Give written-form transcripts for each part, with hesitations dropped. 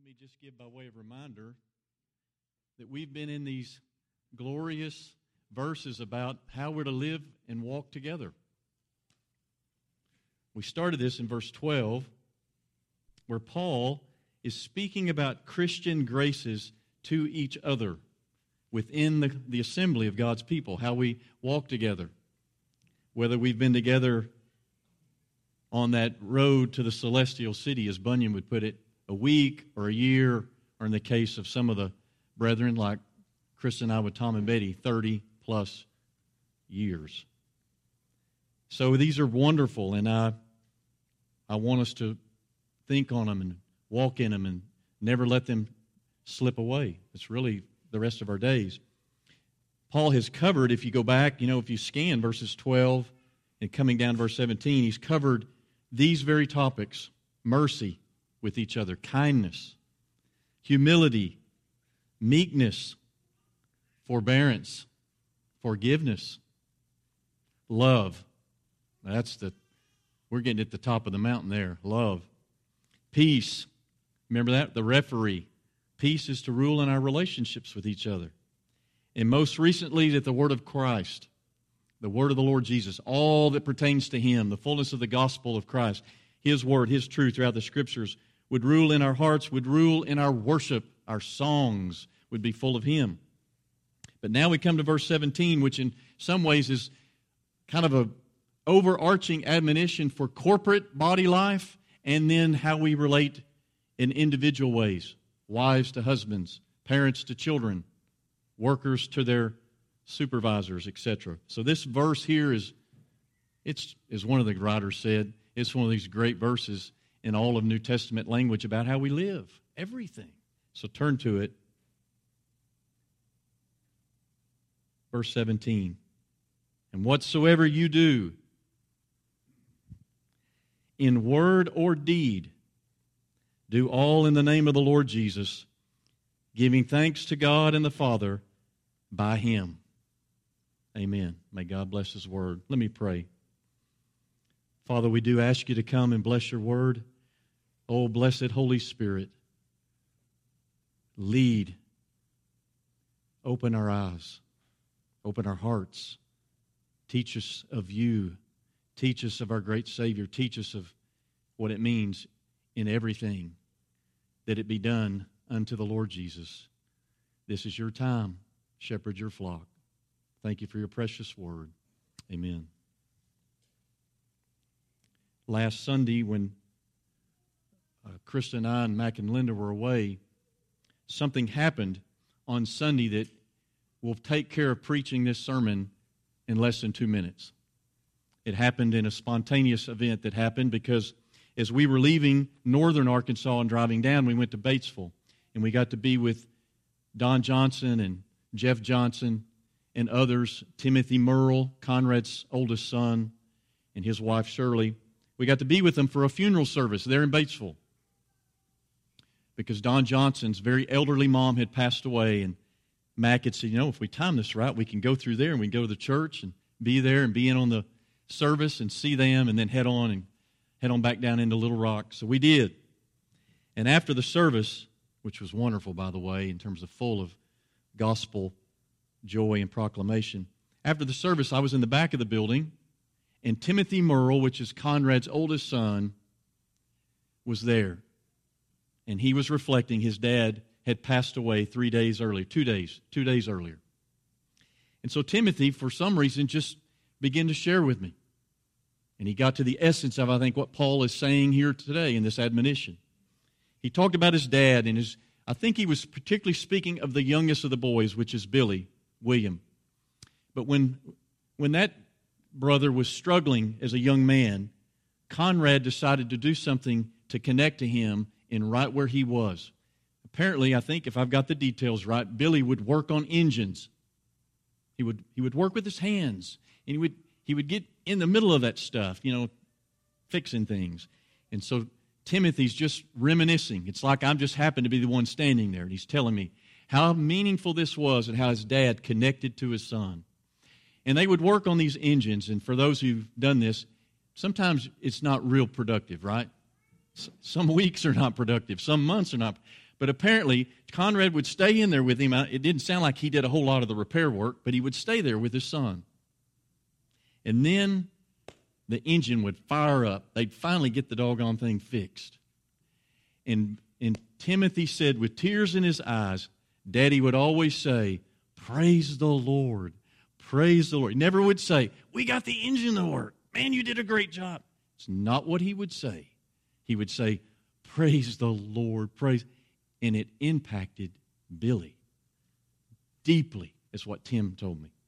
me just give by way of reminder that we've been in these glorious verses about how we're to live and walk together. We started this in verse 12, where Paul is speaking about Christian graces to each other within the assembly of God's people, how we walk together. Whether we've been together on that road to the celestial city, as Bunyan would put it, a week or a year, or in the case of some of the brethren like Chris and I with Tom and Betty, 30-plus years. So these are wonderful, and I want us to think on them and walk in them and never let them slip away. It's really the rest of our days. Paul has covered, if you go back, if you scan verses 12 and coming down to verse 17, he's covered these very topics: mercy with each other, kindness, humility, meekness, forbearance, forgiveness, love. We're getting at the top of the mountain there. Love. Peace. Remember that? The referee. Peace is to rule in our relationships with each other. And most recently, that the word of Christ, the word of the Lord Jesus, all that pertains to Him, the fullness of the gospel of Christ, His word, His truth throughout the Scriptures would rule in our hearts, would rule in our worship. Our songs would be full of Him. But now we come to verse 17, which in some ways is kind of a overarching admonition for corporate body life, and then how we relate in individual ways. Wives to husbands, parents to children, workers to their supervisors, etc. So this verse here is as one of the writers said, it's one of these great verses in all of New Testament language about how we live, everything. So turn to it. Verse 17. And whatsoever you do, in word or deed, do all in the name of the Lord Jesus, giving thanks to God and the Father by Him. Amen. May God bless His word. Let me pray. Father, we do ask You to come and bless Your word. Oh, blessed Holy Spirit, lead. Open our eyes. Open our hearts. Teach us of You. Teach us of our great Savior. Teach us of what it means in everything, that it be done unto the Lord Jesus. This is Your time. Shepherd Your flock. Thank You for Your precious word. Amen. Last Sunday, when Krista and I and Mac and Linda were away, something happened on Sunday that will take care of preaching this sermon in less than 2 minutes. It happened in a spontaneous event that happened because as we were leaving northern Arkansas and driving down, we went to Batesville, and we got to be with Don Johnson and Jeff Johnson and others, Timothy Merle, Conrad's oldest son, and his wife Shirley. We got to be with them for a funeral service there in Batesville because Don Johnson's very elderly mom had passed away, and Mac had said, if we time this right, we can go through there and we can go to the church and be there and be in on the service and see them and then head on back down into Little Rock. So we did. And after the service, which was wonderful, by the way, in terms of full of gospel joy and proclamation, after the service, I was in the back of the building, and Timothy Merle, which is Conrad's oldest son, was there. And he was reflecting his dad had passed away 2 days earlier. And so Timothy, for some reason, just began to share with me. And he got to the essence of, I think, what Paul is saying here today in this admonition. He talked about his dad, and I think he was particularly speaking of the youngest of the boys, which is William. But when that brother was struggling as a young man, Conrad decided to do something to connect to him in right where he was. Apparently, I think, if I've got the details right, Billy would work on engines. He would work with his hands, and he would get in the middle of that stuff, fixing things. And so Timothy's just reminiscing. It's like I'm just happened to be the one standing there, and he's telling me how meaningful this was and how his dad connected to his son. And they would work on these engines, and for those who've done this, sometimes it's not real productive, right? Some weeks are not productive, some months are not. But apparently, Conrad would stay in there with him. It didn't sound like he did a whole lot of the repair work, but he would stay there with his son. And then the engine would fire up. They'd finally get the doggone thing fixed. And Timothy said with tears in his eyes, Daddy would always say, "Praise the Lord. Praise the Lord." He never would say, "We got the engine to work. Man, you did a great job." It's not what he would say. He would say, "Praise the Lord. Praise." And it impacted Billy deeply, is what Tim told me.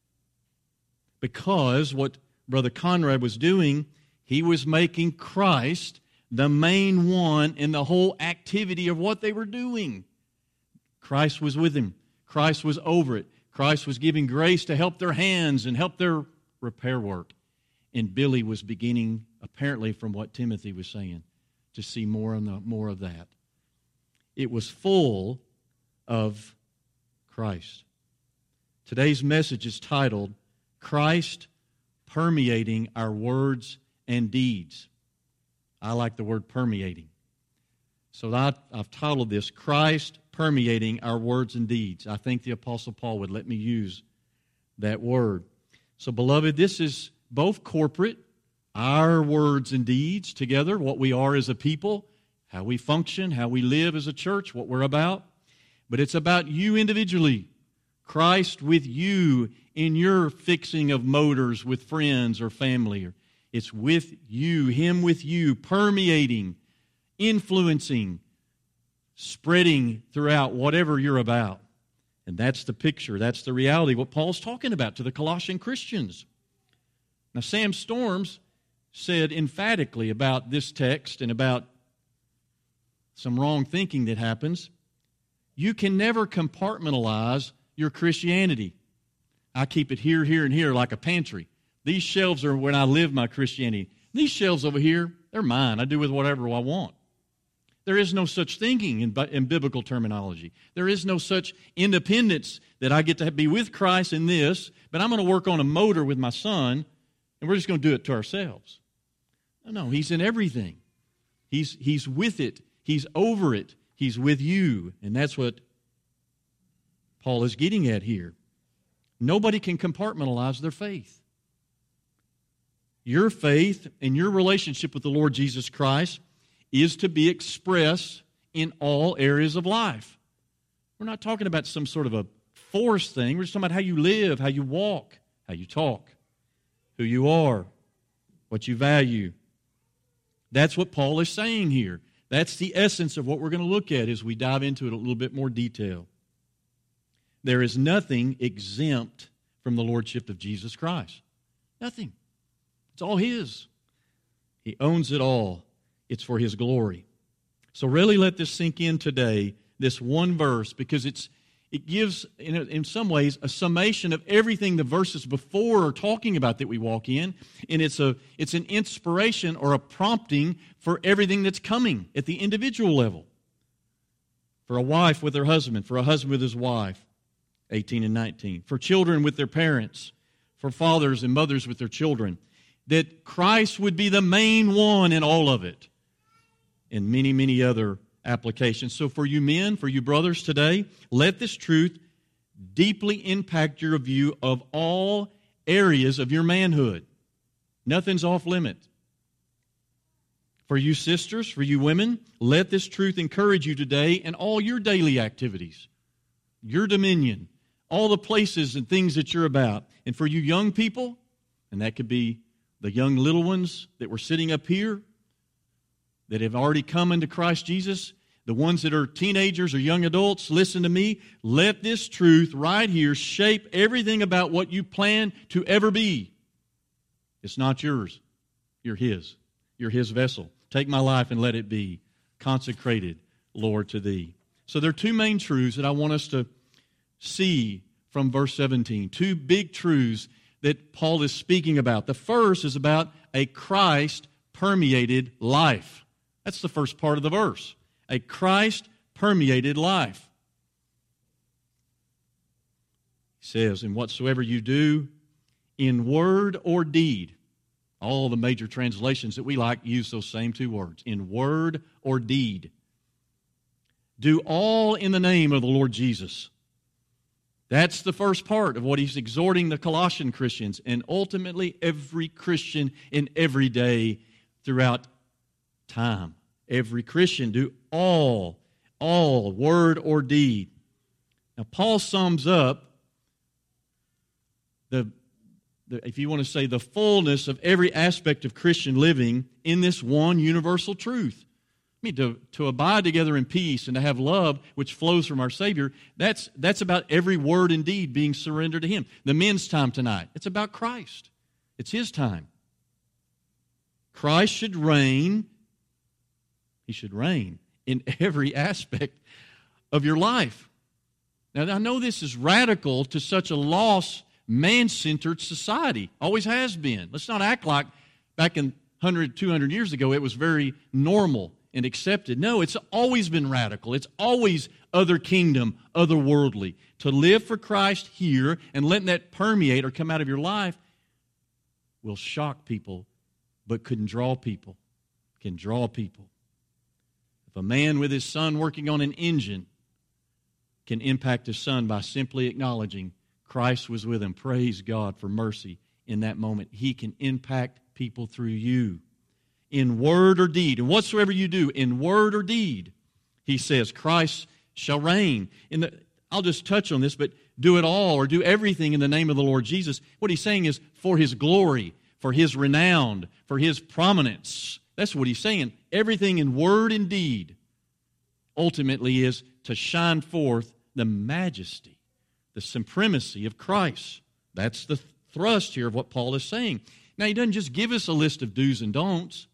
Because what Brother Conrad was doing, he was making Christ the main one in the whole activity of what they were doing. Christ was with him. Christ was over it. Christ was giving grace to help their hands and help their repair work. And Billy was beginning, apparently from what Timothy was saying, to see more of that. It was full of Christ. Today's message is titled, Christ Permeating Our Words and Deeds. I like the word permeating. So I've titled this, Christ Permeating Our Words and Deeds. I think the Apostle Paul would let me use that word. So, beloved, this is both corporate, our words and deeds together, what we are as a people, how we function, how we live as a church, what we're about. But it's about you individually. Christ with you in your fixing of motors with friends or family. It's with you, Him with you, permeating, influencing, spreading throughout whatever you're about. And that's the picture, that's the reality, what Paul's talking about to the Colossian Christians. Now, Sam Storms said emphatically about this text and about some wrong thinking that happens. You can never compartmentalize your Christianity. I keep it here, here, and here like a pantry. These shelves are when I live my Christianity. These shelves over here, they're mine. I do with whatever I want. There is no such thinking in biblical terminology. There is no such independence that I get to be with Christ in this, but I'm going to work on a motor with my son, and we're just going to do it to ourselves. No, He's in everything. He's with it. He's over it. He's with you. And that's what Paul is getting at here. Nobody can compartmentalize their faith. Your faith and your relationship with the Lord Jesus Christ is to be expressed in all areas of life. We're not talking about some sort of a forced thing. We're just talking about how you live, how you walk, how you talk, who you are, what you value. That's what Paul is saying here. That's the essence of what we're going to look at as we dive into it a little bit more detail. There is nothing exempt from the lordship of Jesus Christ. Nothing. It's all His. He owns it all. It's for His glory. So really let this sink in today, this one verse, because it gives, in some ways, a summation of everything the verses before are talking about that we walk in, and it's an inspiration or a prompting for everything that's coming at the individual level. For a wife with her husband, for a husband with his wife, 18 and 19. For children with their parents, for fathers and mothers with their children. That Christ would be the main one in all of it. And many, many other applications. So for you men, for you brothers today, let this truth deeply impact your view of all areas of your manhood. Nothing's off limit. For you sisters, for you women, let this truth encourage you today in all your daily activities, your dominion, all the places and things that you're about. And for you young people, and that could be the young little ones that were sitting up here that have already come into Christ Jesus, the ones that are teenagers or young adults, listen to me. Let this truth right here shape everything about what you plan to ever be. It's not yours. You're His. You're His vessel. Take my life and let it be consecrated, Lord, to Thee. So there are two main truths that I want us to see from verse 17. Two big truths that Paul is speaking about. The first is about a Christ-permeated life. That's the first part of the verse. A Christ-permeated life. He says, "And whatsoever you do in word or deed," all the major translations that we like use those same two words, in word or deed, Do all in the name of the Lord Jesus. That's the first part of what he's exhorting the Colossian Christians, and ultimately every Christian in every day throughout time. Every Christian, do all, word or deed. Now, Paul sums up if you want to say, the fullness of every aspect of Christian living in this one universal truth. I mean, to abide together in peace and to have love which flows from our Savior, that's about every word and deed being surrendered to Him. The men's time tonight, it's about Christ. It's His time. Christ should reign. He should reign in every aspect of your life. Now, I know this is radical to such a lost, man-centered society. Always has been. Let's not act like back in 100, 200 years ago it was very normal and accepted. No, it's always been radical. It's always other kingdom, otherworldly. To live for Christ here and letting that permeate or come out of your life will shock people, but can draw people. Can draw people. If a man with his son working on an engine can impact his son by simply acknowledging Christ was with him, praise God for mercy in that moment, he can impact people through you. In word or deed, and whatsoever you do, in word or deed, he says, Christ shall reign. I'll just touch on this, but do it all or do everything in the name of the Lord Jesus. What he's saying is for His glory, for His renown, for His prominence. That's what he's saying. Everything in word and deed ultimately is to shine forth the majesty, the supremacy of Christ. That's the thrust here of what Paul is saying. Now, he doesn't just give us a list of do's and don'ts.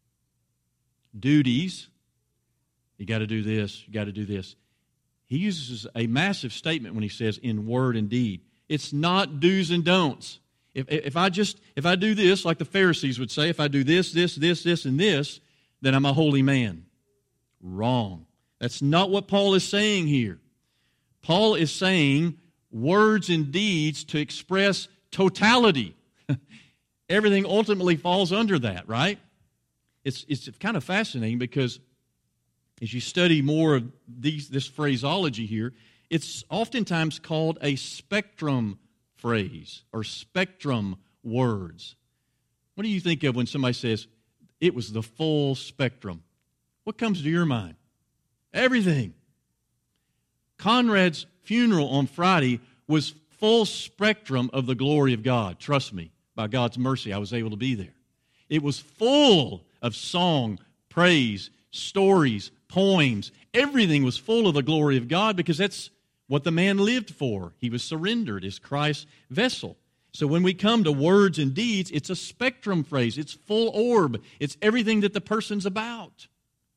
Duties. You got to do this, you got to do this. He uses a massive statement when he says in word and deed. It's not do's and don'ts. If I do this, like the Pharisees would say, if I do this, and this, then I'm a holy man. Wrong. That's not what Paul is saying here. Paul is saying words and deeds to express totality. Everything ultimately falls under that, right? It's kind of fascinating because as you study more of this phraseology here, it's oftentimes called a spectrum phrase or spectrum words. What do you think of when somebody says, it was the full spectrum? What comes to your mind? Everything. Conrad's funeral on Friday was full spectrum of the glory of God. Trust me, by God's mercy, I was able to be there. It was full of song, praise, stories, poems. Everything was full of the glory of God because that's what the man lived for. He was surrendered as Christ's vessel. So when we come to words and deeds, it's a spectrum phrase. It's full orb. It's everything that the person's about.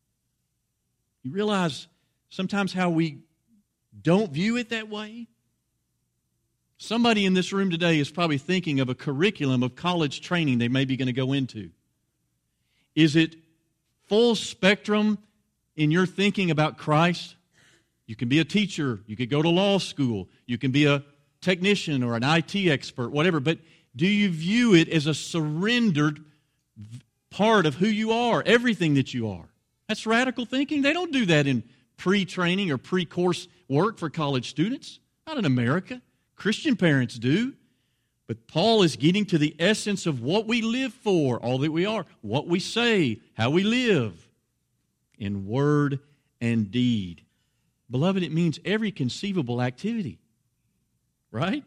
You realize sometimes how we don't view it that way? Somebody in this room today is probably thinking of a curriculum of college training they may be going to go into. Is it full spectrum in your thinking about Christ? You can be a teacher. You could go to law school. You can be a technician or an IT expert, whatever. But do you view it as a surrendered part of who you are, everything that you are? That's radical thinking. They don't do that in pre-training or pre-course work for college students. Not in America. Christian parents do. But Paul is getting to the essence of what we live for, all that we are, what we say, how we live, in word and deed. Beloved, it means every conceivable activity, right?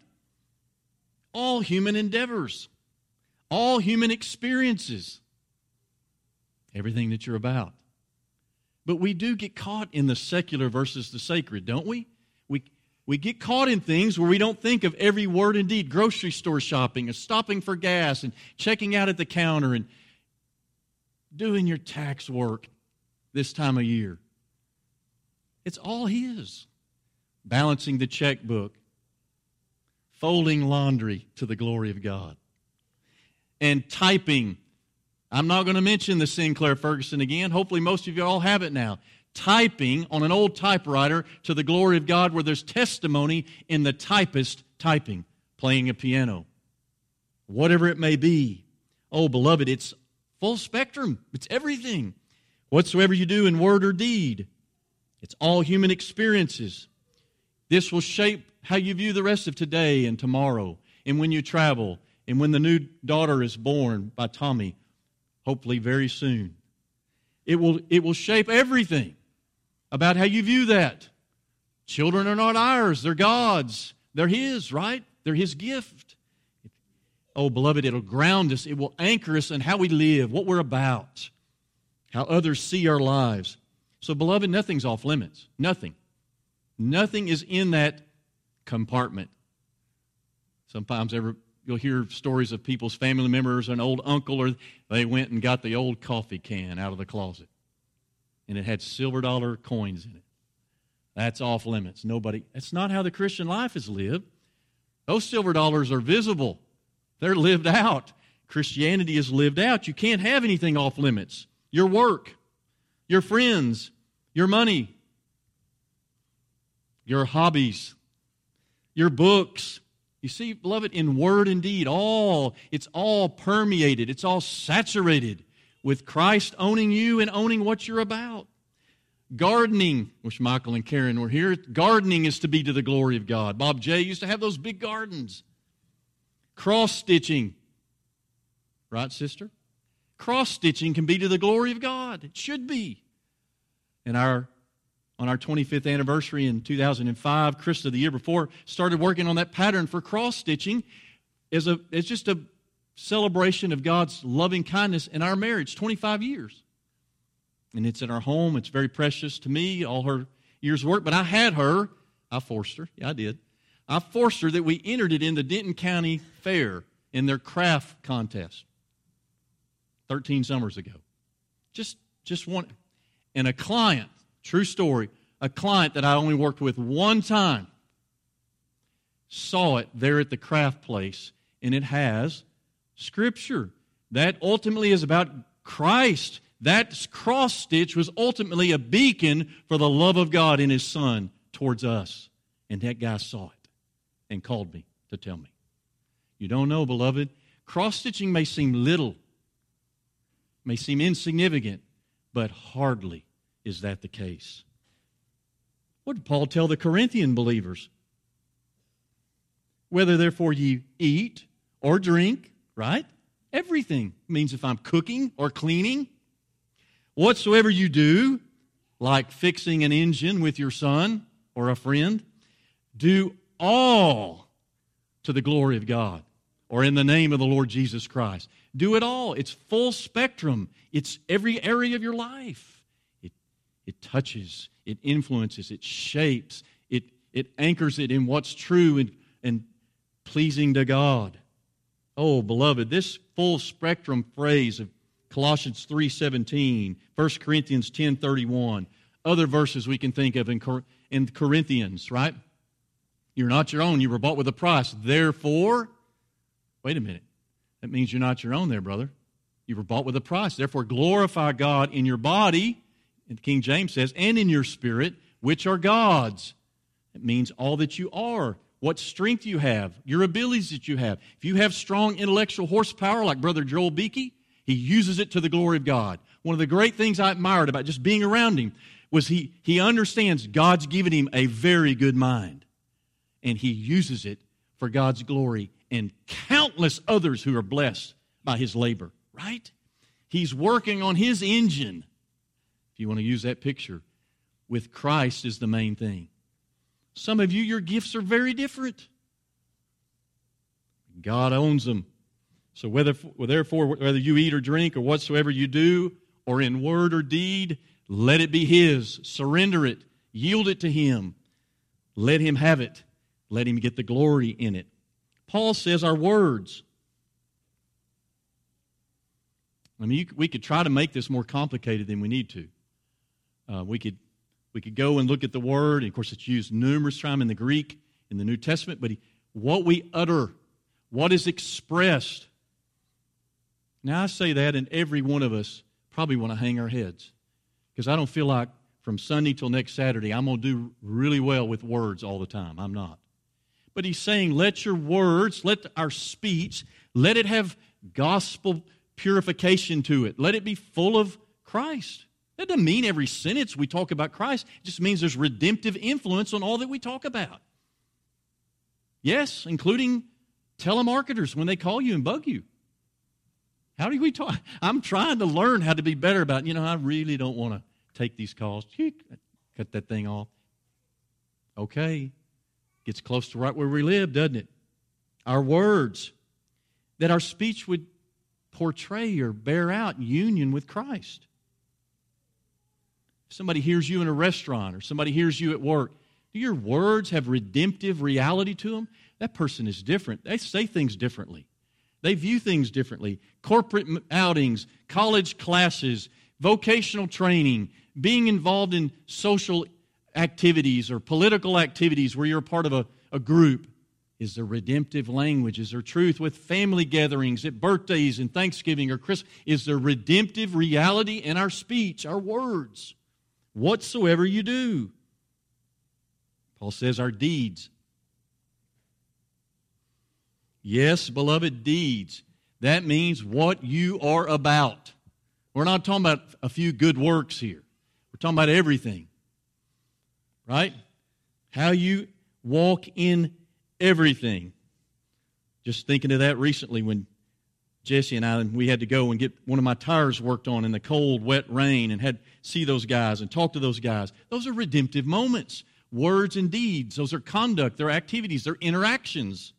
All human endeavors, all human experiences, everything that you're about. But we do get caught in the secular versus the sacred, don't we? We get caught in things where we don't think of every word and deed. Grocery store shopping and stopping for gas and checking out at the counter and doing your tax work this time of year. It's all His. Balancing the checkbook. Folding laundry to the glory of God. And typing. I'm not going to mention the Sinclair Ferguson again. Hopefully most of you all have it now. Typing on an old typewriter to the glory of God where there's testimony in the typist typing, playing a piano, whatever it may be. Oh, beloved, it's full spectrum. It's everything. Whatsoever you do in word or deed, It's all human experiences. This will shape how you view the rest of today and tomorrow, and when you travel, and when the new daughter is born by Tommy, hopefully very soon. It will shape everything about how you view that. Children are not ours, they're God's. They're His, right? They're His gift. Oh, beloved, it'll ground us. It will anchor us in how we live, what we're about, how others see our lives. So, beloved, nothing's off limits. Nothing. Nothing is in that compartment. Sometimes you'll hear stories of people's family members, an old uncle, or they went and got the old coffee can out of the closet, and it had silver dollar coins in it. That's off limits. That's not how the Christian life is lived. Those silver dollars are visible. They're lived out. Christianity is lived out. You can't have anything off limits. Your work, your friends, your money, your hobbies, your books. You see, beloved, in word and deed, it's all permeated. It's all saturated with Christ owning you and owning what you're about. Gardening, wish Michael and Karen were here. Gardening is to be to the glory of God. Bob J. used to have those big gardens. Cross-stitching. Right, sister? Cross-stitching can be to the glory of God. It should be. On our 25th anniversary in 2005, Krista, the year before, started working on that pattern for cross-stitching as just a celebration of God's loving kindness in our marriage, 25 years. And it's in our home. It's very precious to me, all her years of work. But I forced her. Yeah, I did. I forced her that we entered it in the Denton County Fair in their craft contest 13 summers ago. Just one. And a client, true story, a client that I only worked with one time saw it there at the craft place, and it has Scripture. That ultimately is about Christ. That cross stitch was ultimately a beacon for the love of God in His Son towards us. And that guy saw it and called me to tell me. You don't know, beloved, cross-stitching may seem little, may seem insignificant, but hardly is that the case. What did Paul tell the Corinthian believers? Whether therefore ye eat or drink, right? Everything means if I'm cooking or cleaning, whatsoever you do, like fixing an engine with your son or a friend, do all to the glory of God or in the name of the Lord Jesus Christ. Do it all. It's full spectrum. It's every area of your life. It touches, it influences, it shapes, it anchors it in what's true and pleasing to God. Oh, beloved, this full spectrum phrase of Colossians 3:17, 1 Corinthians 10:31, other verses we can think of in Corinthians, right? You're not your own. You were bought with a price. Therefore, wait a minute. That means you're not your own there, brother. You were bought with a price. Therefore, glorify God in your body, and King James says, and in your spirit, which are God's. It means all that you are, what strength you have, your abilities that you have. If you have strong intellectual horsepower like Brother Joel Beakey, he uses it to the glory of God. One of the great things I admired about just being around him was he understands God's given him a very good mind. And he uses it for God's glory and countless others who are blessed by his labor, right? He's working on his engine, if you want to use that picture, with Christ is the main thing. Some of you, your gifts are very different. God owns them. So therefore, whether you eat or drink or whatsoever you do, or in word or deed, let it be His. Surrender it. Yield it to Him. Let Him have it. Let Him get the glory in it. Paul says our words. I mean, we could try to make this more complicated than we need to. We could go and look at the word. And of course, it's used numerous times in the Greek, in the New Testament. But what we utter, what is expressed. Now, I say that, and every one of us probably want to hang our heads. Because I don't feel like from Sunday till next Saturday, I'm going to do really well with words all the time. I'm not. But he's saying, let your words, let our speech, let it have gospel purification to it. Let it be full of Christ. That doesn't mean every sentence we talk about Christ. It just means there's redemptive influence on all that we talk about. Yes, including telemarketers when they call you and bug you. How do we talk? I'm trying to learn how to be better about, I really don't want to take these calls. Cut that thing off. Okay. Gets close to right where we live, doesn't it? Our words, that our speech would portray or bear out union with Christ. If somebody hears you in a restaurant or somebody hears you at work, do your words have redemptive reality to them? That person is different. They say things differently. They view things differently. Corporate outings, college classes, vocational training, being involved in social activities or political activities where you're a part of a group is the redemptive language. Is there truth with family gatherings at birthdays and Thanksgiving or Christmas? Is there redemptive reality in our speech, our words, whatsoever you do? Paul says our deeds. Yes, beloved, deeds. That means what you are about. We're not talking about a few good works here. We're talking about everything. Right? How you walk in everything. Just thinking of that recently when Jesse and we had to go and get one of my tires worked on in the cold, wet rain and had to see those guys and talk to those guys. Those are redemptive moments. Words and deeds. Those are conduct. They're activities. They're interactions.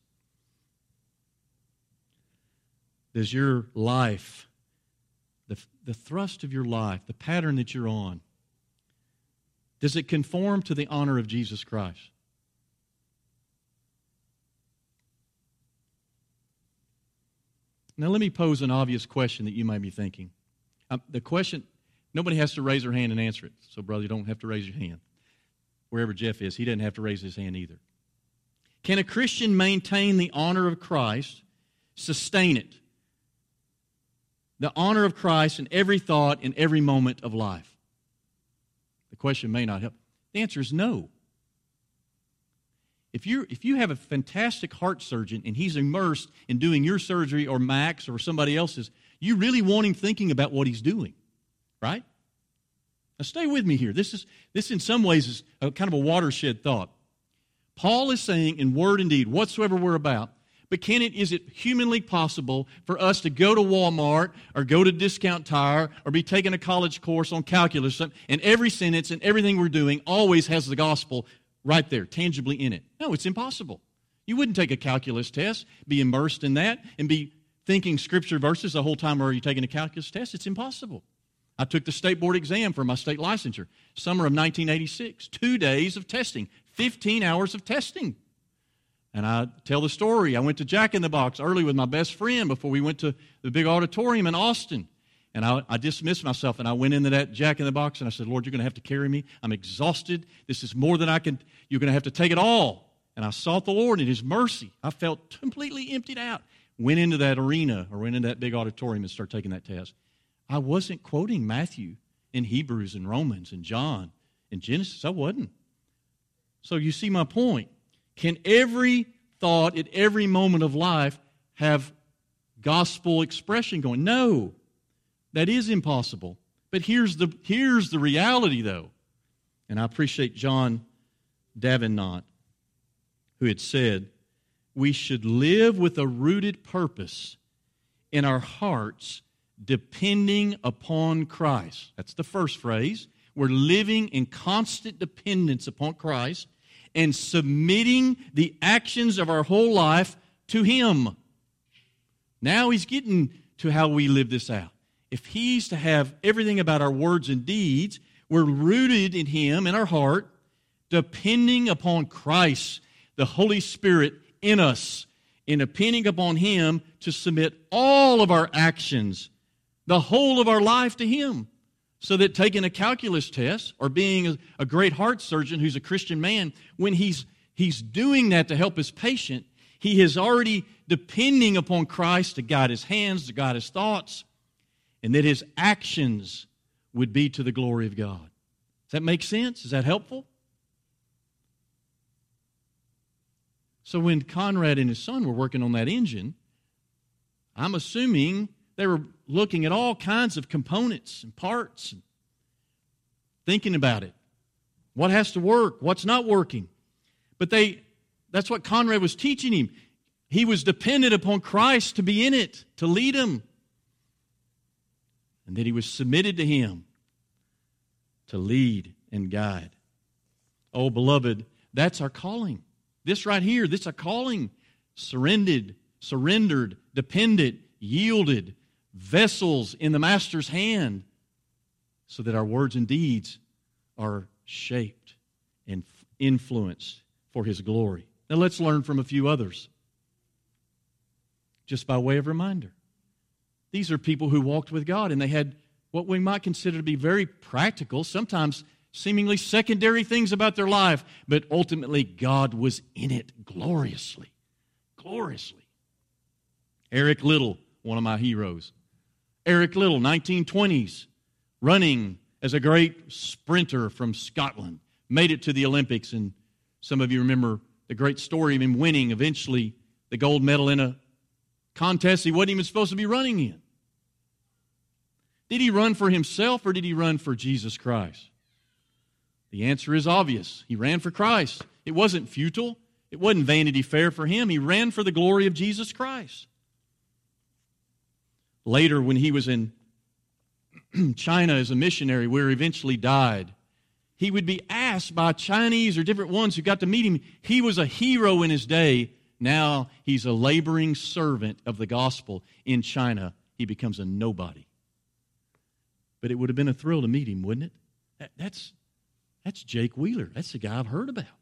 Does your life, the thrust of your life, the pattern that you're on, does it conform to the honor of Jesus Christ? Now let me pose an obvious question that you might be thinking. The question, nobody has to raise their hand and answer it. So brother, you don't have to raise your hand. Wherever Jeff is, he doesn't have to raise his hand either. Can a Christian maintain the honor of Christ, sustain it? The honor of Christ in every thought, in every moment of life? The question may not help. The answer is no. If you have a fantastic heart surgeon and he's immersed in doing your surgery or Max or somebody else's, you really want him thinking about what he's doing, right? Now stay with me here. This in some ways is a kind of a watershed thought. Paul is saying in word and deed, whatsoever we're about, but is it humanly possible for us to go to Walmart or go to Discount Tire or be taking a college course on calculus and every sentence and everything we're doing always has the gospel right there, tangibly in it? No, it's impossible. You wouldn't take a calculus test, be immersed in that, and be thinking Scripture verses the whole time while you're taking a calculus test. It's impossible. I took the state board exam for my state licensure, summer of 1986. 2 days of testing, 15 hours of testing. And I tell the story. I went to Jack in the Box early with my best friend before we went to the big auditorium in Austin. And I dismissed myself, and I went into that Jack in the Box, and I said, Lord, you're going to have to carry me. I'm exhausted. This is more than I can. You're going to have to take it all. And I sought the Lord in His mercy. I felt completely emptied out. Went into that arena or went into that big auditorium and started taking that test. I wasn't quoting Matthew and Hebrews and Romans and John and Genesis. I wasn't. So you see my point. Can every thought at every moment of life have gospel expression going? No, that is impossible. But here's the reality, though. And I appreciate John Davenant, who had said, we should live with a rooted purpose in our hearts, depending upon Christ. That's the first phrase. We're living in constant dependence upon Christ and submitting the actions of our whole life to Him. Now He's getting to how we live this out. If He's to have everything about our words and deeds, we're rooted in Him, in our heart, depending upon Christ, the Holy Spirit in us, and depending upon Him to submit all of our actions, the whole of our life to Him. So that taking a calculus test or being a great heart surgeon who's a Christian man, when he's doing that to help his patient, he is already depending upon Christ to guide his hands, to guide his thoughts, and that his actions would be to the glory of God. Does that make sense? Is that helpful? So when Conrad and his son were working on that engine, I'm assuming they were looking at all kinds of components and parts. thinking about it. What has to work? What's not working? But that's what Conrad was teaching him. He was dependent upon Christ to be in it, to lead him. And that he was submitted to Him to lead and guide. Oh, beloved, that's our calling. This right here, this is our calling. Surrendered, dependent, yielded, vessels in the Master's hand, so that our words and deeds are shaped and influenced for His glory. Now let's learn from a few others. Just by way of reminder. These are people who walked with God, and they had what we might consider to be very practical, sometimes seemingly secondary things about their life, but ultimately God was in it gloriously. Gloriously. Eric Liddell, one of my heroes. Eric Liddell, 1920s, running as a great sprinter from Scotland, made it to the Olympics, and some of you remember the great story of him winning eventually the gold medal in a contest he wasn't even supposed to be running in. Did he run for himself or did he run for Jesus Christ? The answer is obvious. He ran for Christ. It wasn't futile. It wasn't Vanity Fair for him. He ran for the glory of Jesus Christ. Later, when he was in China as a missionary, where he eventually died, he would be asked by Chinese or different ones who got to meet him. He was a hero in his day. Now he's a laboring servant of the gospel in China. He becomes a nobody. But it would have been a thrill to meet him, wouldn't it? That's Jake Wheeler. That's the guy I've heard about.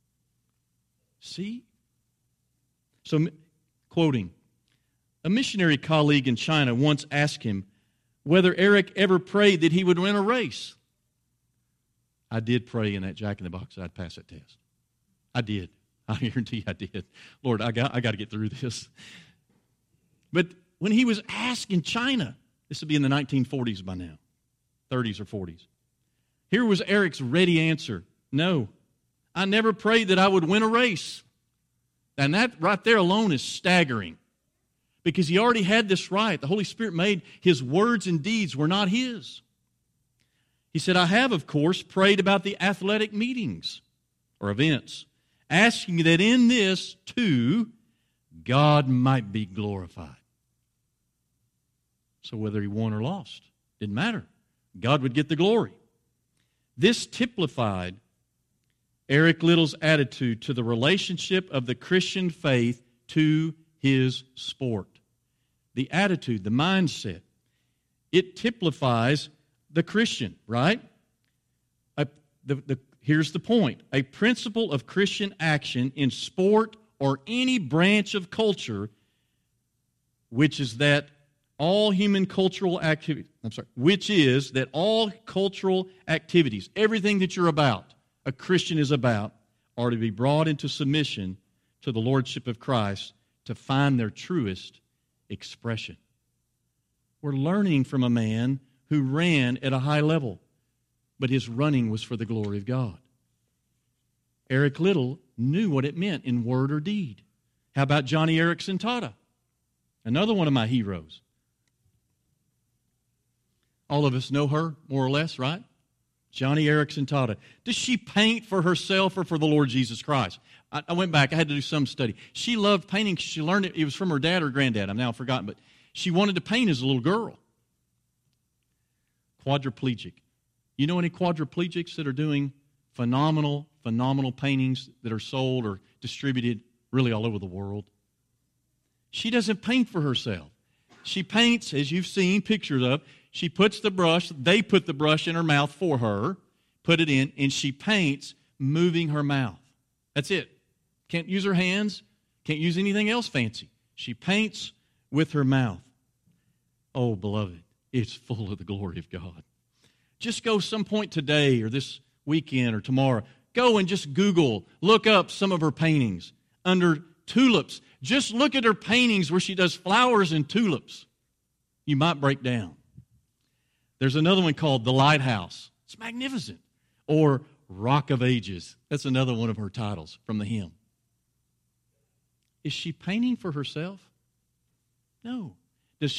See? So, quoting, a missionary colleague in China once asked him whether Eric ever prayed that he would win a race. I did pray in that Jack in the Box I'd pass that test. I did. I guarantee I did. Lord, I got to get through this. But when he was asked in China, this would be in the 1940s by now, 30s or 40s. Here was Eric's ready answer. No, I never prayed that I would win a race. And that right there alone is staggering. Because he already had this right. The Holy Spirit made his words and deeds were not his. He said, I have, of course, prayed about the athletic meetings or events, asking that in this, too, God might be glorified. So whether he won or lost, didn't matter. God would get the glory. This typified Eric Liddell's attitude to the relationship of the Christian faith to his sport. The attitude, the mindset. It typifies the Christian, right? Here's the point. A principle of Christian action in sport or any branch of culture, which is that all cultural activities, everything that you're about, a Christian is about, are to be brought into submission to the Lordship of Christ to find their truest expression. We're learning from a man who ran at a high level, but his running was for the glory of God. Eric Liddell knew what it meant in word or deed. How about Johnny Erickson Tata? Another one of my heroes. All of us know her, more or less, right? Johnny Erickson Tata. Does she paint for herself or for the Lord Jesus Christ? I went back. I had to do some study. She loved painting. She learned it. It was from her dad or granddad. I've now forgotten. But she wanted to paint as a little girl. Quadriplegic. You know any quadriplegics that are doing phenomenal paintings that are sold or distributed really all over the world? She doesn't paint for herself. She paints, as you've seen pictures of. She puts the brush, they put the brush in her mouth for her, put it in, and she paints moving her mouth. That's it. Can't use her hands, can't use anything else fancy. She paints with her mouth. Oh, beloved, it's full of the glory of God. Just go some point today or this weekend or tomorrow. Go and just Google, look up some of her paintings under tulips. Just look at her paintings where she does flowers and tulips. You might break down. There's another one called The Lighthouse. It's magnificent. Or Rock of Ages. That's another one of her titles from the hymn. Is she painting for herself? No.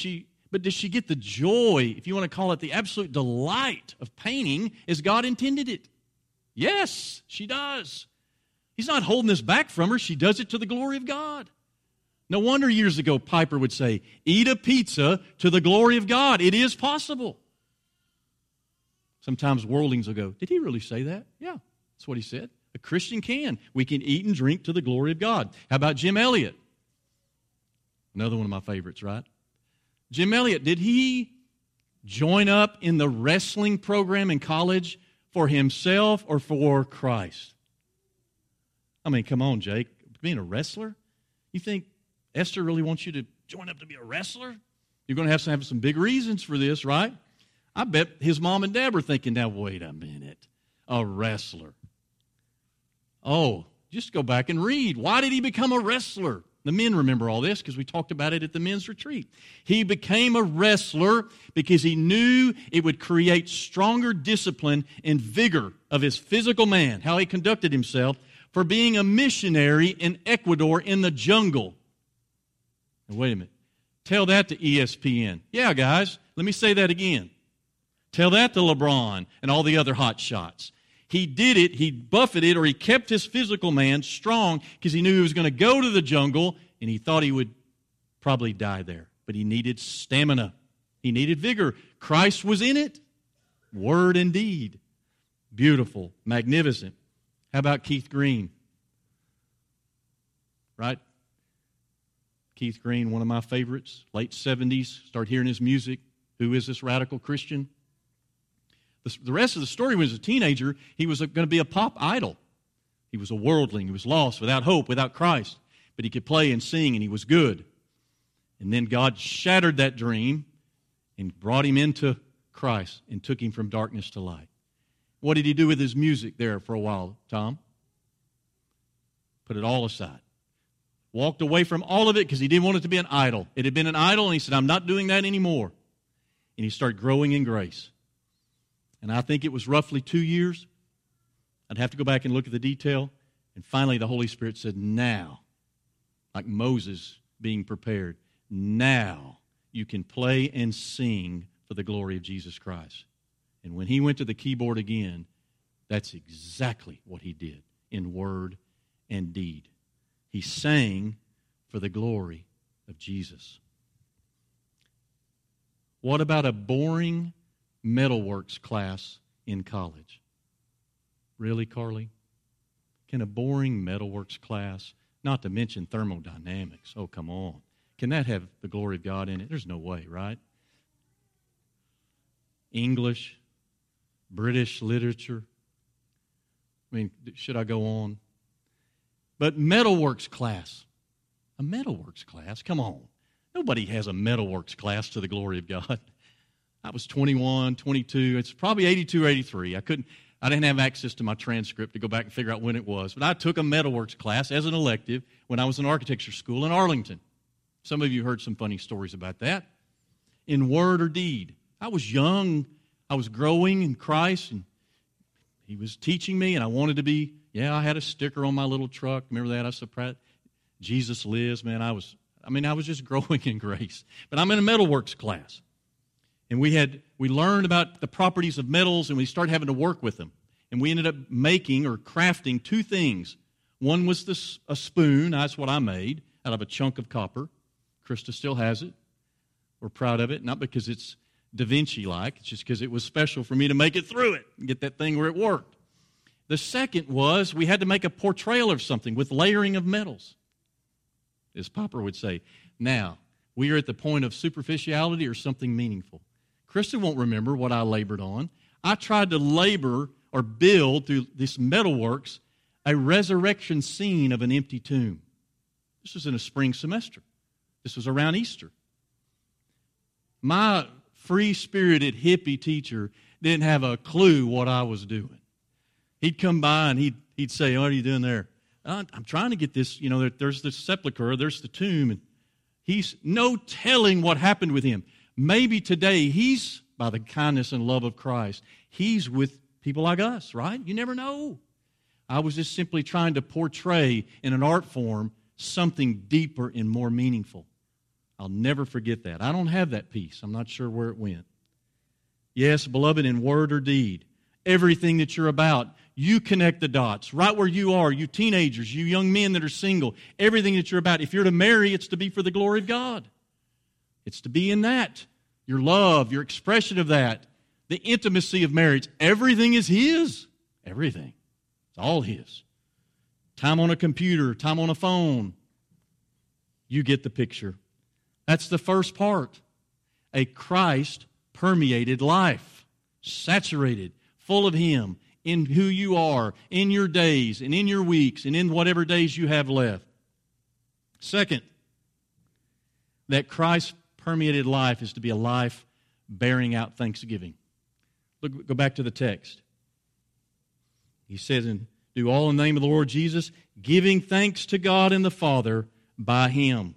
But does she get the joy, if you want to call it the absolute delight of painting as God intended it? Yes, she does. He's not holding this back from her. She does it to the glory of God. No wonder years ago Piper would say, eat a pizza to the glory of God. It is possible. Sometimes worldlings will go, did he really say that? Yeah, that's what he said. A Christian can. We can eat and drink to the glory of God. How about Jim Elliott? Another one of my favorites, right? Jim Elliott, did he join up in the wrestling program in college for himself or for Christ? I mean, come on, Jake. Being a wrestler? You think Esther really wants you to join up to be a wrestler? You're going to have some big reasons for this, right? I bet his mom and dad were thinking, now, wait a minute. A wrestler. Oh, just go back and read. Why did he become a wrestler? The men remember all this because we talked about it at the men's retreat. He became a wrestler because he knew it would create stronger discipline and vigor of his physical man, how he conducted himself, for being a missionary in Ecuador in the jungle. Now, wait a minute. Tell that to ESPN. Yeah, guys, let me say that again. Tell that to LeBron and all the other hot shots. He did it, he buffeted, or he kept his physical man strong because he knew he was going to go to the jungle and he thought he would probably die there. But he needed stamina. He needed vigor. Christ was in it. Word and deed. Beautiful, magnificent. How about Keith Green? Right? Keith Green, one of my favorites, late 70s, start hearing his music. Who is this radical Christian? The rest of the story, when he was a teenager, he was going to be a pop idol. He was a worldling. He was lost, without hope, without Christ. But he could play and sing, and he was good. And then God shattered that dream and brought him into Christ and took him from darkness to light. What did he do with his music there for a while, Tom? Put it all aside. Walked away from all of it because he didn't want it to be an idol. It had been an idol, and he said, I'm not doing that anymore. And he started growing in grace. And I think it was roughly 2 years. I'd have to go back and look at the detail. And finally, the Holy Spirit said, now, like Moses being prepared, now you can play and sing for the glory of Jesus Christ. And when he went to the keyboard again, that's exactly what he did in word and deed. He sang for the glory of Jesus. What about a boring metalworks class in college? Really, Carly? Can a boring metalworks class, not to mention thermodynamics, oh, come on. Can that have the glory of God in it? There's no way, right? English, British literature. I mean, should I go on? But metalworks class. A metalworks class? Come on. Nobody has a metalworks class to the glory of God. I was 21, 22. It's probably 82 or 83. I didn't have access to my transcript to go back and figure out when it was. But I took a metalworks class as an elective when I was in architecture school in Arlington. Some of you heard some funny stories about that. In word or deed. I was young. I was growing in Christ, and he was teaching me, and I wanted to be, I had a sticker on my little truck. Remember that? I was so proud. Jesus lives, man. I was just growing in grace. But I'm in a metalworks class. And we learned about the properties of metals, and we started having to work with them. And we ended up making or crafting two things. One was a spoon. That's what I made out of a chunk of copper. Krista still has it. We're proud of it, not because it's Da Vinci-like. It's just because it was special for me to make it through it and get that thing where it worked. The second was we had to make a portrayal of something with layering of metals. As Popper would say, now, we are at the point of superficiality or something meaningful. Krista won't remember what I labored on. I tried to labor or build through this metalworks a resurrection scene of an empty tomb. This was in a spring semester. This was around Easter. My free-spirited hippie teacher didn't have a clue what I was doing. He'd come by and he'd say, what are you doing there? I'm trying to get this, there's the sepulcher, there's the tomb, and he's no telling what happened with him. Maybe today he's, by the kindness and love of Christ, he's with people like us, right? You never know. I was just simply trying to portray in an art form something deeper and more meaningful. I'll never forget that. I don't have that peace. I'm not sure where it went. Yes, beloved, in word or deed, everything that you're about, you connect the dots. Right where you are, you teenagers, you young men that are single, everything that you're about. If you're to marry, it's to be for the glory of God. It's to be in that. Your love, your expression of that, the intimacy of marriage. Everything is His. Everything. It's all His. Time on a computer, time on a phone. You get the picture. That's the first part. A Christ-permeated life. Saturated, full of Him, in who you are, in your days, and in your weeks, and in whatever days you have left. Second, that Christ-permeated life is to be a life bearing out thanksgiving. Look, go back to the text. He says, and do all in the name of the Lord Jesus, giving thanks to God and the Father by Him.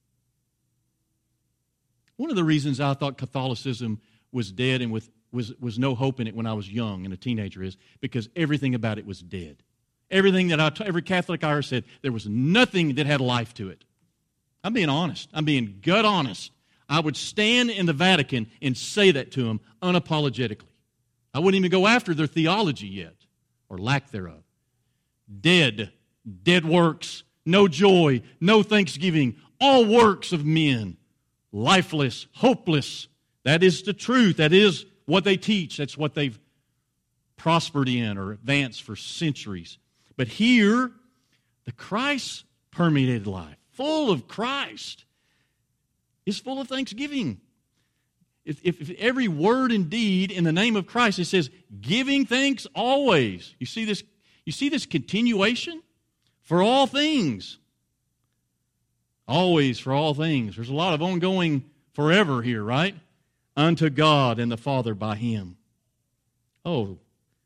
One of the reasons I thought Catholicism was dead and was no hope in it when I was young and a teenager is because everything about it was dead. Everything that every Catholic I ever said, there was nothing that had life to it. I'm being honest. I'm being gut honest. I would stand in the Vatican and say that to them unapologetically. I wouldn't even go after their theology yet, or lack thereof. Dead works, no joy, no thanksgiving, all works of men, lifeless, hopeless. That is the truth. That is what they teach. That's what they've prospered in or advanced for centuries. But here, the Christ-permeated life, full of Christ, is full of thanksgiving. If every word and deed in the name of Christ, it says, giving thanks always. You see this continuation? For all things. Always for all things. There's a lot of ongoing forever here, right? Unto God and the Father by Him. Oh,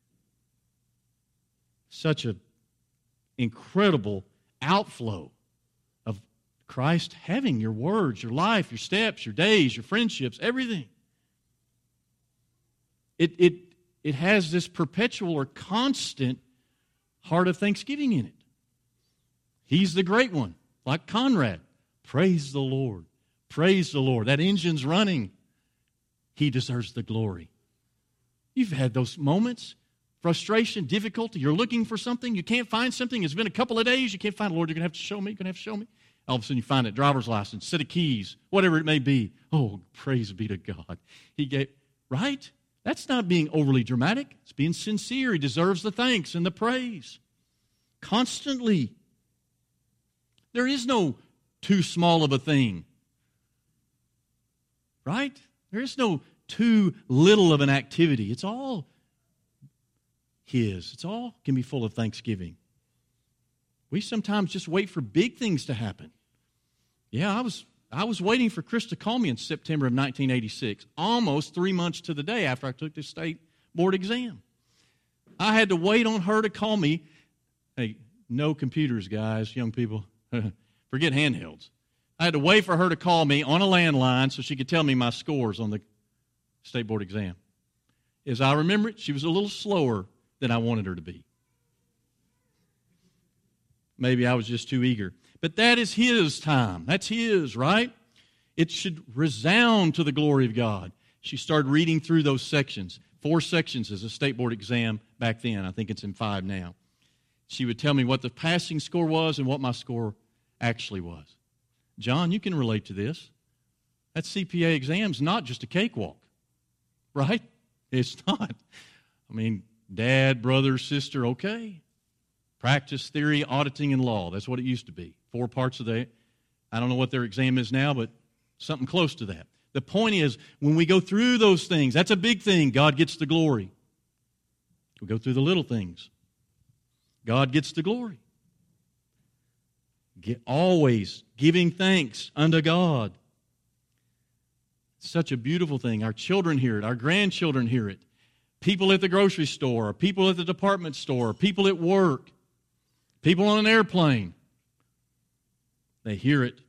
such an incredible outflow of Christ having your words, your life, your steps, your days, your friendships, everything. It has this perpetual or constant heart of thanksgiving in it. He's the great one, like Conrad. Praise the Lord. Praise the Lord. That engine's running. He deserves the glory. You've had those moments, frustration, difficulty. You're looking for something. You can't find something. It's been a couple of days. You can't find it. Lord, you're going to have to show me. You're going to have to show me. All of a sudden you find it. Driver's license, set of keys, whatever it may be. Oh, praise be to God. He gave, right? That's not being overly dramatic. It's being sincere. He deserves the thanks and the praise. Constantly. There is no too small of a thing. Right? There is no too little of an activity. It's all His. It's all can be full of thanksgiving. We sometimes just wait for big things to happen. Yeah, I was waiting for Chris to call me in September of 1986, almost 3 months to the day after I took the state board exam. I had to wait on her to call me. Hey, no computers, guys, young people. Forget handhelds. I had to wait for her to call me on a landline so she could tell me my scores on the state board exam. As I remember it, she was a little slower than I wanted her to be. Maybe I was just too eager. But that is His time. That's His, right? It should resound to the glory of God. She started reading through those sections. 4 sections as a state board exam back then. I think it's in 5 now. She would tell me what the passing score was and what my score actually was. John, you can relate to this. That CPA exam's not just a cakewalk, right? It's not. I mean, dad, brother, sister, okay. Practice, theory, auditing, and law. That's what it used to be. 4 parts of that. I don't know what their exam is now, but something close to that. The point is, when we go through those things, that's a big thing. God gets the glory. We go through the little things. God gets the glory. Always giving thanks unto God. It's such a beautiful thing. Our children hear it. Our grandchildren hear it. People at the grocery store, people at the department store, people at work, people on an airplane. They hear it.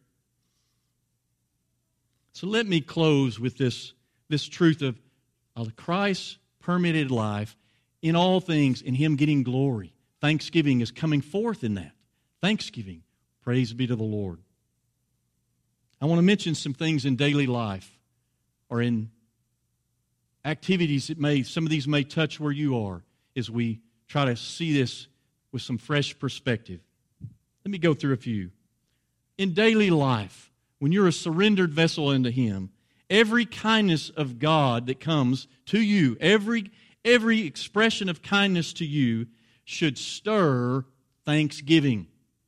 So let me close with this truth of a Christ-permeated life in all things, in Him getting glory. Thanksgiving is coming forth in that. Thanksgiving. Praise be to the Lord. I want to mention some things in daily life or in activities that some of these may touch where you are as we try to see this with some fresh perspective. Let me go through a few. In daily life, when you're a surrendered vessel unto Him, every kindness of God that comes to you, every expression of kindness to you should stir thanksgiving.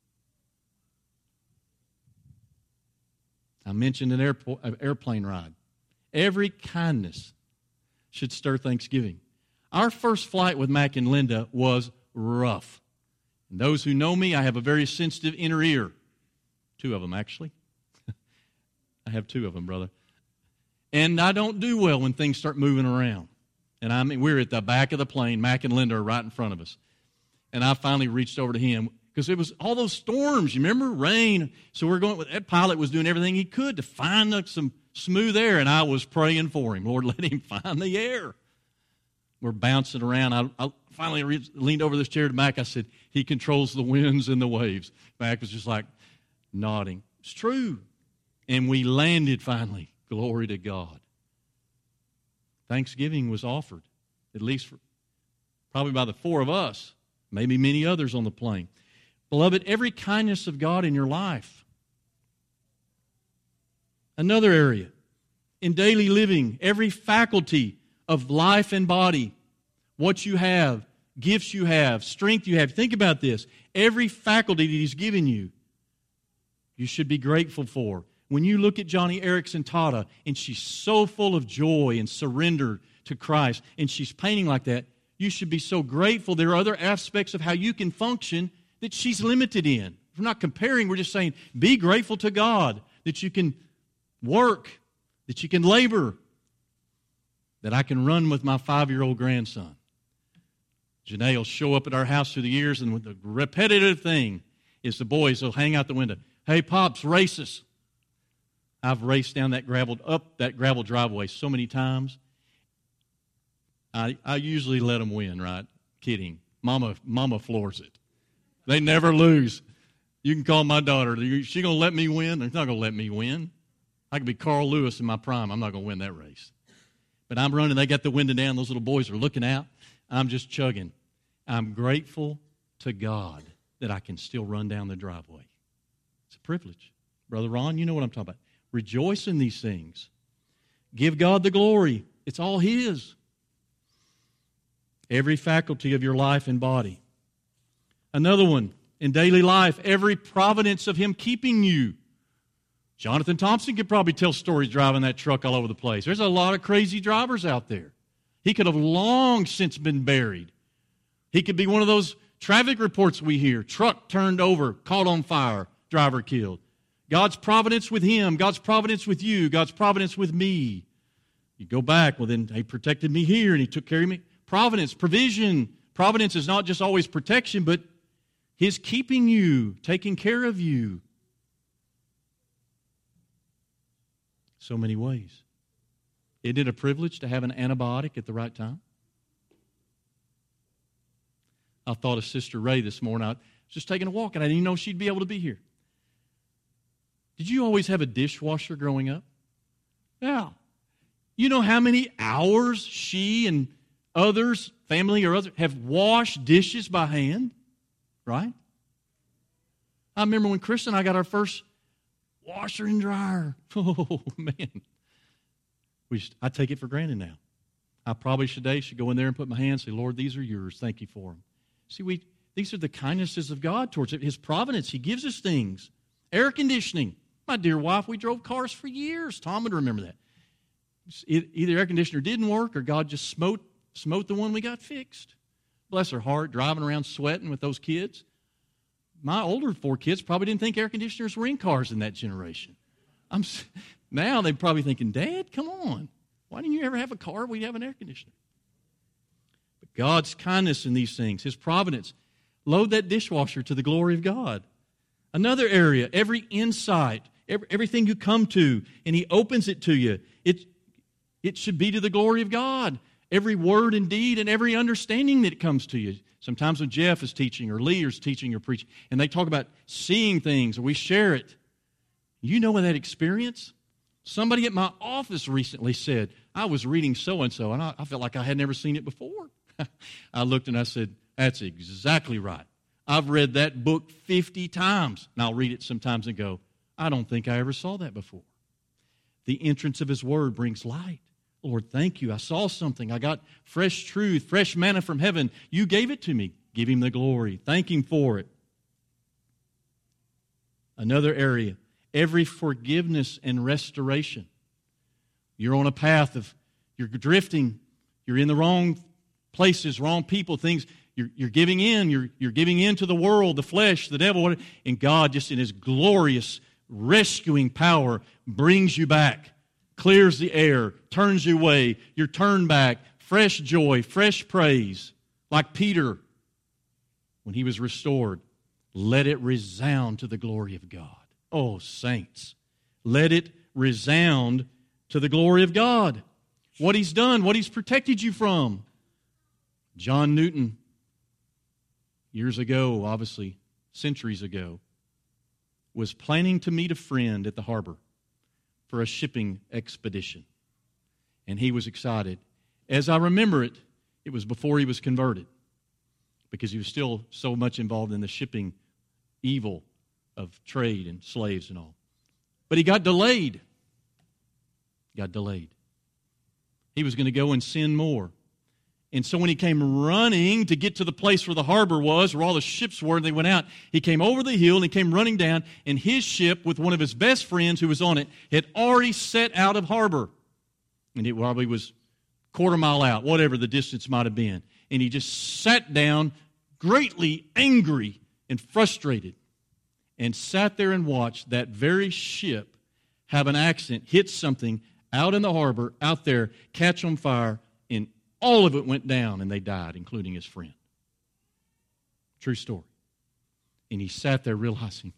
I mentioned an airplane ride. Every kindness should stir thanksgiving. Our first flight with Mac and Linda was rough. And those who know me, I have a very sensitive inner ear. 2 of them, actually. I have 2 of them, brother. And I don't do well when things start moving around. And I mean, we're at the back of the plane. Mac and Linda are right in front of us. And I finally reached over to him because it was all those storms, you remember? Rain. So we're going with that pilot was doing everything he could to find some smooth air, and I was praying for him. Lord, let him find the air. We're bouncing around. I finally leaned over this chair to Mac. I said, He controls the winds and the waves. Mac was just like nodding. It's true. And we landed finally. Glory to God. Thanksgiving was offered, at least probably by the 4 of us, maybe many others on the plane. Beloved, every kindness of God in your life. Another area, in daily living, every faculty of life and body, what you have, gifts you have, strength you have. Think about this. Every faculty that He's given you, you should be grateful for. When you look at Johnny Erickson Tata, and she's so full of joy and surrender to Christ, and she's painting like that, you should be so grateful. There are other aspects of how you can function that she's limited in. We're not comparing, we're just saying, be grateful to God that you can work, that you can labor, that I can run with my 5-year-old grandson. Janae will show up at our house through the years, and the repetitive thing is the boys will hang out the window. Hey, Pops, race us. I've raced down that gravel driveway so many times. I usually let them win, right? Kidding. Mama floors it. They never lose. You can call my daughter. Is she going to let me win? They're not going to let me win. I could be Carl Lewis in my prime. I'm not going to win that race. But I'm running. They got the window down. Those little boys are looking out. I'm just chugging. I'm grateful to God that I can still run down the driveway. It's a privilege. Brother Ron, you know what I'm talking about. Rejoice in these things. Give God the glory. It's all His. Every faculty of your life and body. Another one, in daily life, every providence of Him keeping you. Jonathan Thompson could probably tell stories driving that truck all over the place. There's a lot of crazy drivers out there. He could have long since been buried. He could be one of those traffic reports we hear. Truck turned over, caught on fire, driver killed. God's providence with him, God's providence with you, God's providence with me. You go back, well then He protected me here and He took care of me. Providence, provision. Providence is not just always protection, but His keeping you, taking care of you. So many ways. Isn't it a privilege to have an antibiotic at the right time? I thought of Sister Ray this morning. I was just taking a walk and I didn't even know she'd be able to be here. Did you always have a dishwasher growing up? Yeah. You know how many hours she and others, family or others, have washed dishes by hand? Right? I remember when Chris and I got our first washer and dryer. Oh, man. I take it for granted now. I probably should go in there and put my hands and say, Lord, these are yours. Thank you for them. See, these are the kindnesses of God towards it. His providence. He gives us things. Air conditioning. My dear wife, we drove cars for years. Tom would remember that. Either air conditioner didn't work or God just smote the one we got fixed. Bless her heart, driving around sweating with those kids. My older 4 kids probably didn't think air conditioners were in cars in that generation. Now they're probably thinking, Dad, come on. Why didn't you ever have a car where you have an air conditioner? But God's kindness in these things, His providence. Load that dishwasher to the glory of God. Another area, every insight, everything you come to, and He opens it to you, it should be to the glory of God. Every word and deed and every understanding that comes to you. Sometimes when Jeff is teaching or Lee is teaching or preaching, and they talk about seeing things, or we share it, You know that experience? Somebody at my office recently said, I was reading so-and-so, and I felt like I had never seen it before. I looked and I said, that's exactly right. I've read that book 50 times, and I'll read it sometimes and go, I don't think I ever saw that before. The entrance of His Word brings light. Lord, thank you. I saw something. I got fresh truth, fresh manna from heaven. You gave it to me. Give Him the glory. Thank Him for it. Another area, every forgiveness and restoration. You're on a path of, you're drifting, you're in the wrong places, wrong people, things, you're giving in, you're giving in to the world, the flesh, the devil, and God just in His glorious rescuing power brings you back, clears the air, turns you away, you're turned back, fresh joy, fresh praise, like Peter when he was restored. Let it resound to the glory of God. Oh, saints, let it resound to the glory of God. What He's done, what He's protected you from. John Newton, years ago, obviously, centuries ago, was planning to meet a friend at the harbor for a shipping expedition. And he was excited. As I remember it, it was before he was converted, because he was still so much involved in the shipping evil of trade and slaves and all. But he got delayed. He was going to go and sin more. And so when he came running to get to the place where the harbor was, where all the ships were, and they went out, he came over the hill and he came running down, and his ship, with one of his best friends who was on it, had already set out of harbor. And it probably was a quarter mile out, whatever the distance might have been. And he just sat down, greatly angry and frustrated, and sat there and watched that very ship have an accident, hit something out in the harbor, out there, catch on fire, and all of it went down, and they died, including his friend. True story. And he sat there realizing,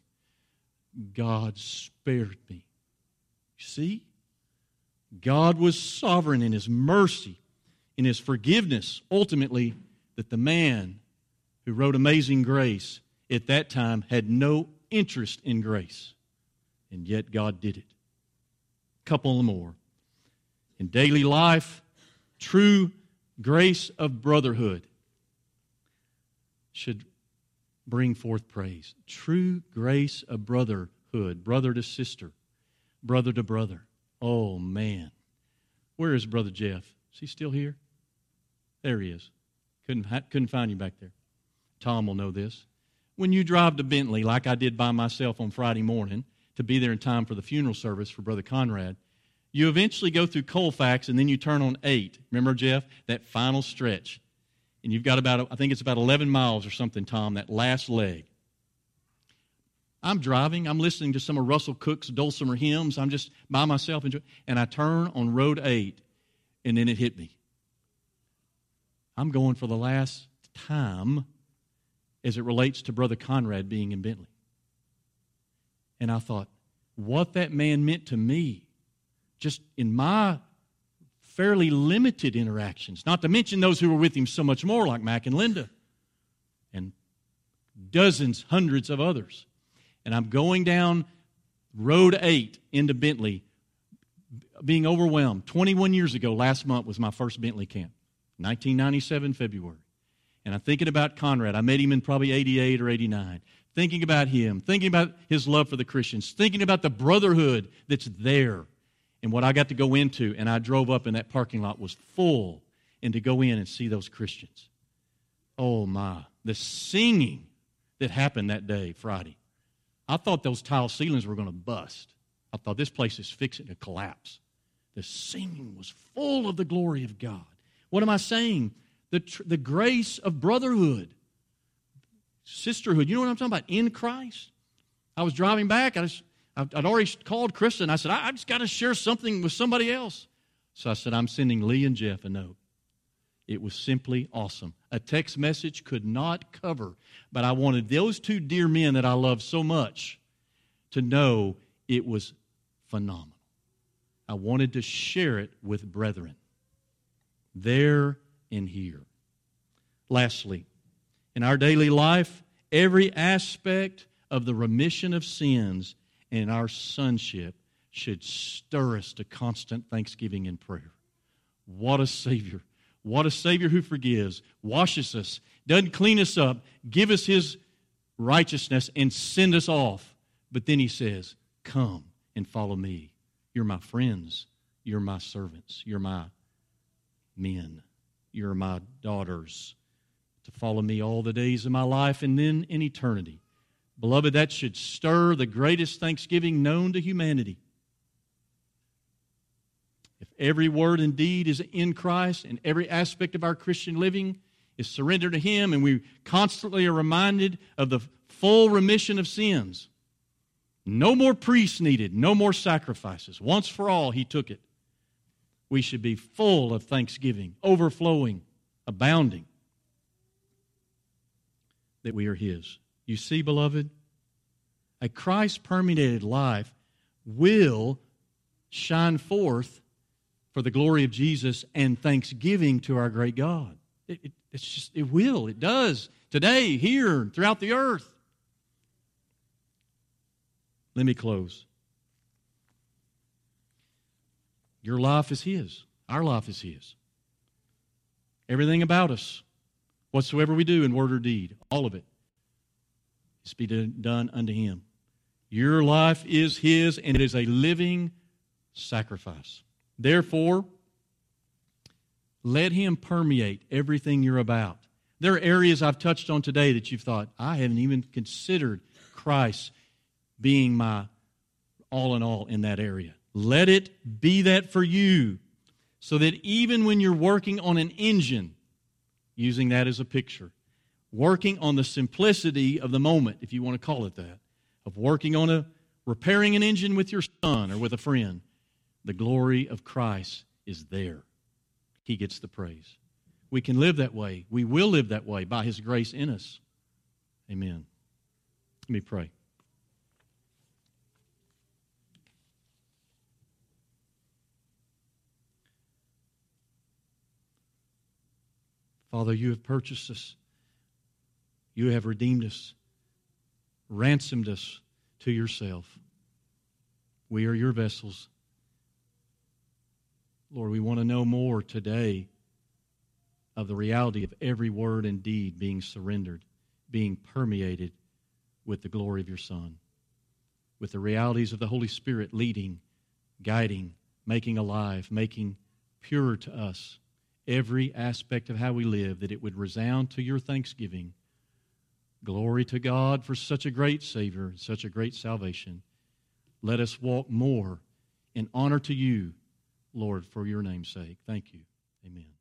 God spared me. See? God was sovereign in His mercy, in His forgiveness, ultimately, that the man who wrote Amazing Grace at that time had no interest in grace. And yet God did it. Couple more. In daily life, true grace of brotherhood should bring forth praise. True grace of brotherhood, brother to sister, brother to brother. Oh, man. Where is Brother Jeff? Is he still here? There he is. Couldn't find you back there. Tom will know this. When you drive to Bentley, like I did by myself on Friday morning, to be there in time for the funeral service for Brother Conrad, you eventually go through Colfax, and then you turn on 8. Remember, Jeff? That final stretch. And you've got I think it's about 11 miles or something, Tom, that last leg. I'm driving. I'm listening to some of Russell Cook's dulcimer hymns. I'm just by myself, and I turn on Road 8, and then it hit me. I'm going for the last time as it relates to Brother Conrad being in Bentley. And I thought, what that man meant to me, just in my fairly limited interactions, not to mention those who were with him so much more, like Mac and Linda, and dozens, hundreds of others. And I'm going down Road 8 into Bentley, being overwhelmed. 21 years ago, last month, was my first Bentley camp, 1997, February. And I'm thinking about Conrad. I met him in probably 88 or 89. Thinking about him, thinking about his love for the Christians, thinking about the brotherhood that's there. And what I got to go into, and I drove up in that parking lot, was full, and to go in and see those Christians. Oh my, the singing that happened that day, Friday. I thought those tile ceilings were going to bust. I thought this place is fixing to collapse. The singing was full of the glory of God. What am I saying? The grace of brotherhood, sisterhood. You know what I'm talking about? In Christ. I was driving back. I'd already called Krista, and I said, I just got to share something with somebody else. So I said, I'm sending Lee and Jeff a note. It was simply awesome. A text message could not cover, but I wanted those two dear men that I love so much to know it was phenomenal. I wanted to share it with brethren there and here. Lastly, in our daily life, every aspect of the remission of sins and our sonship should stir us to constant thanksgiving and prayer. What a Savior. What a Savior who forgives, washes us, doesn't clean us up, give us His righteousness, and send us off. But then He says, come and follow me. You're my friends. You're my servants. You're my men. You're my daughters. To follow me all the days of my life and then in eternity. Beloved, that should stir the greatest thanksgiving known to humanity. If every word and deed is in Christ and every aspect of our Christian living is surrendered to Him, and we constantly are reminded of the full remission of sins, no more priests needed, no more sacrifices. Once for all, He took it. We should be full of thanksgiving, overflowing, abounding, that we are His. You see, beloved, a Christ-permeated life will shine forth for the glory of Jesus and thanksgiving to our great God. It will. It does. Today, here, throughout the earth. Let me close. Your life is His. Our life is His. Everything about us, whatsoever we do in word or deed, all of it, is be done unto Him. Your life is His, and it is a living sacrifice. Therefore, let Him permeate everything you're about. There are areas I've touched on today that you've thought, I haven't even considered Christ being my all in all in that area. Let it be that for you, so that even when you're working on an engine, using that as a picture, working on the simplicity of the moment, if you want to call it that, of working on repairing an engine with your son or with a friend, the glory of Christ is there. He gets the praise. We can live that way. We will live that way by His grace in us. Amen. Let me pray. Father, You have purchased us. You have redeemed us, ransomed us to Yourself. We are Your vessels. Lord, we want to know more today of the reality of every word and deed being surrendered, being permeated with the glory of Your Son, with the realities of the Holy Spirit leading, guiding, making alive, making pure to us every aspect of how we live, that it would resound to Your thanksgiving. Glory to God for such a great Savior, such a great salvation. Let us walk more in honor to You, Lord, for Your name's sake. Thank You. Amen.